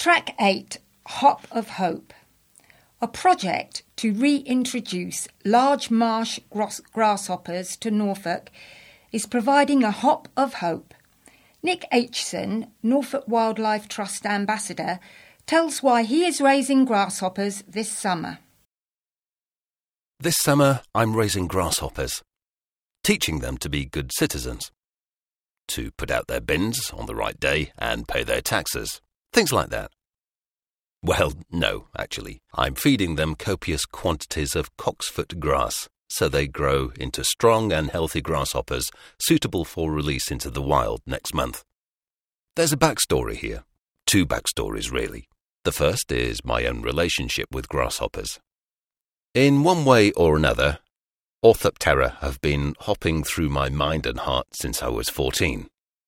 Track 8, Hop of Hope. A project to reintroduce large marsh grasshoppers to Norfolk is providing a hop of hope. Nick Aitchison, Norfolk Wildlife Trust Ambassador, tells why he is raising grasshoppers this summer. This summer, I'm raising grasshoppers, teaching them to be good citizens, to put out their bins on the right day and pay their taxes, things like that. Well, no, actually. I'm feeding them copious quantities of cocksfoot grass, so they grow into strong and healthy grasshoppers suitable for release into the wild next month. There's a backstory here. Two backstories, really. The first is my own relationship with grasshoppers. In one way or another, Orthoptera have been hopping through my mind and heart since I was 14.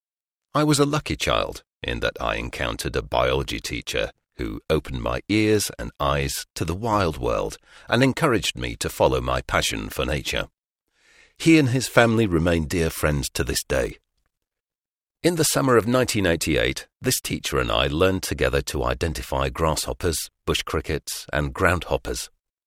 I was a lucky child in that I encountered a biology teacher who opened my ears and eyes to the wild world and encouraged me to follow my passion for nature. He and his family remain dear friends to this day. In the summer of 1988, this teacher and I learned together to identify grasshoppers, bush crickets, and groundhoppers.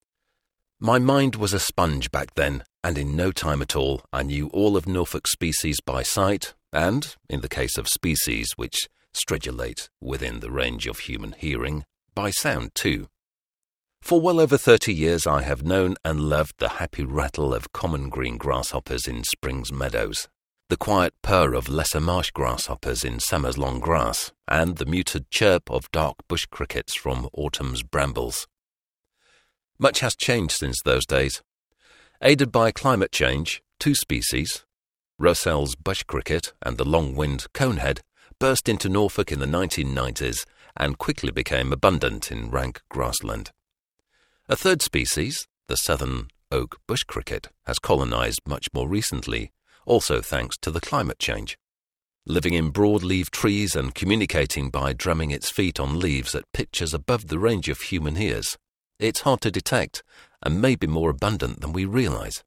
My mind was a sponge back then, and in no time at all I knew all of Norfolk species by sight, and, in the case of species which stridulate within the range of human hearing, by sound too. For well over 30 years I have known and loved the happy rattle of common green grasshoppers in spring's meadows, the quiet purr of lesser marsh grasshoppers in summer's long grass, and the muted chirp of dark bush crickets from autumn's brambles. Much has changed since those days. Aided by climate change, two species, Russell's bush cricket and the long-winged conehead, burst into Norfolk in the 1990s and quickly became abundant in rank grassland. A third species, the southern oak bush cricket, has colonised much more recently, also thanks to the climate change. Living in broadleaf trees and communicating by drumming its feet on leaves at pitches above the range of human ears, it's hard to detect and may be more abundant than we realise.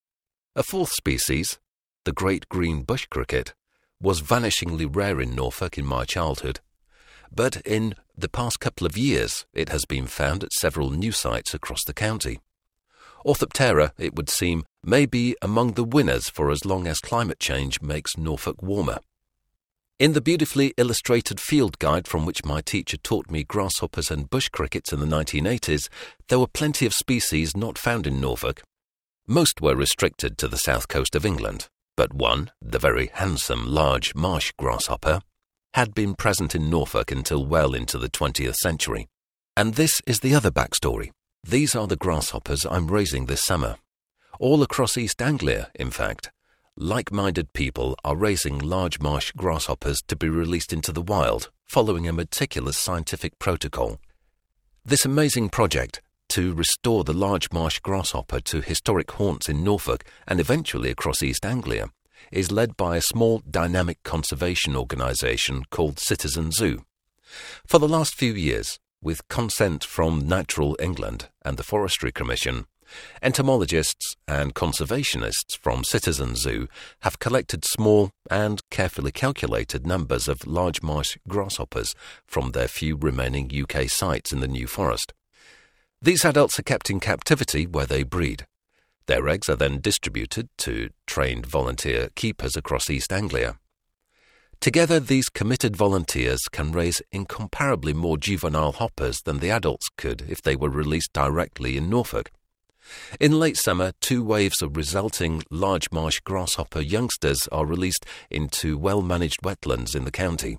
A fourth species, the great green bush cricket, was vanishingly rare in Norfolk in my childhood, but in the past couple of years it has been found at several new sites across the county. Orthoptera, it would seem, may be among the winners for as long as climate change makes Norfolk warmer. In the beautifully illustrated field guide from which my teacher taught me grasshoppers and bush crickets in the 1980s, there were plenty of species not found in Norfolk. Most were restricted to the south coast of England, but one, the very handsome large marsh grasshopper, had been present in Norfolk until well into the 20th century. And this is the other backstory. These are the grasshoppers I'm raising this summer. All across East Anglia, in fact, like-minded people are raising large marsh grasshoppers to be released into the wild, following a meticulous scientific protocol. This amazing project, to restore the large marsh grasshopper to historic haunts in Norfolk and eventually across East Anglia, is led by a small dynamic conservation organisation called Citizen Zoo. For the last few years, with consent from Natural England and the Forestry Commission, entomologists and conservationists from Citizen Zoo have collected small and carefully calculated numbers of large marsh grasshoppers from their few remaining UK sites in the New Forest. These adults are kept in captivity where they breed. Their eggs are then distributed to trained volunteer keepers across East Anglia. Together, these committed volunteers can raise incomparably more juvenile hoppers than the adults could if they were released directly in Norfolk. In late summer, 2 waves of resulting large marsh grasshopper youngsters are released into well-managed wetlands in the county.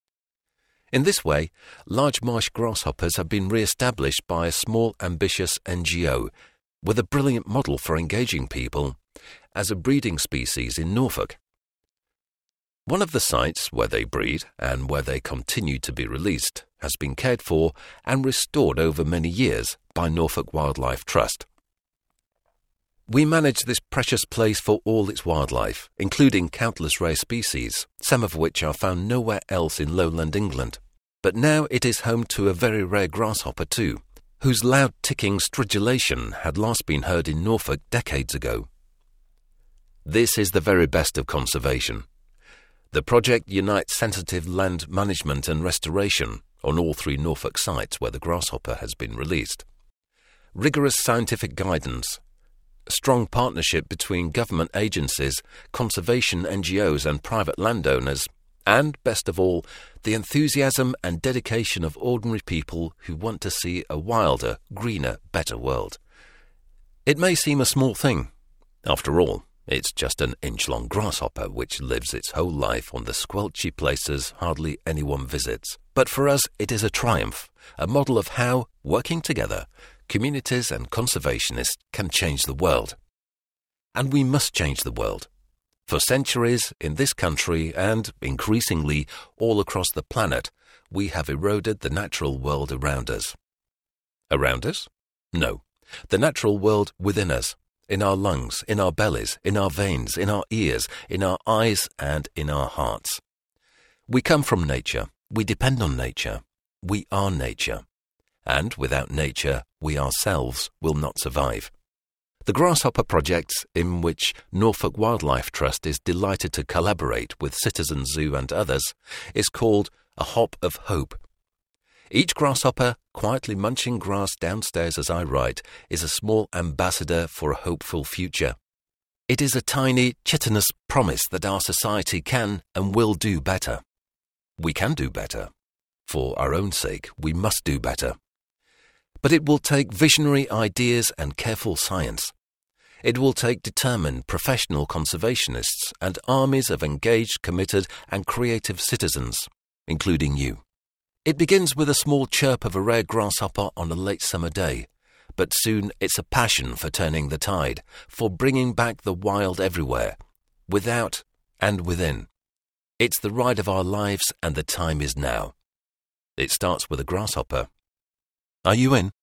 In this way, large marsh grasshoppers have been re-established by a small, ambitious NGO with a brilliant model for engaging people as a breeding species in Norfolk. One of the sites where they breed and where they continue to be released has been cared for and restored over many years by Norfolk Wildlife Trust. We manage this precious place for all its wildlife, including countless rare species, some of which are found nowhere else in lowland England. But now it is home to a very rare grasshopper too, whose loud ticking stridulation had last been heard in Norfolk decades ago. This is the very best of conservation. The project unites sensitive land management and restoration on all 3 Norfolk sites where the grasshopper has been released. Rigorous scientific guidance, a strong partnership between government agencies, conservation NGOs and private landowners, and, best of all, the enthusiasm and dedication of ordinary people who want to see a wilder, greener, better world. It may seem a small thing. After all, it's just an inch-long grasshopper which lives its whole life on the squelchy places hardly anyone visits. But for us, it is a triumph, a model of how, working together, communities and conservationists can change the world. And we must change the world. For centuries, in this country and, increasingly, all across the planet, we have eroded the natural world around us. Around us? No. The natural world within us. In our lungs, in our bellies, in our veins, in our ears, in our eyes and in our hearts. We come from nature. We depend on nature. We are nature. And without nature, we ourselves will not survive. The Grasshopper Project, in which Norfolk Wildlife Trust is delighted to collaborate with Citizen Zoo and others, is called A Hop of Hope. Each grasshopper, quietly munching grass downstairs as I write, is a small ambassador for a hopeful future. It is a tiny, chitinous promise that our society can and will do better. We can do better. For our own sake, we must do better. But it will take visionary ideas and careful science. It will take determined professional conservationists and armies of engaged, committed and creative citizens, including you. It begins with a small chirp of a rare grasshopper on a late summer day, but soon it's a passion for turning the tide, for bringing back the wild everywhere, without and within. It's the ride of our lives and the time is now. It starts with a grasshopper. Are you in?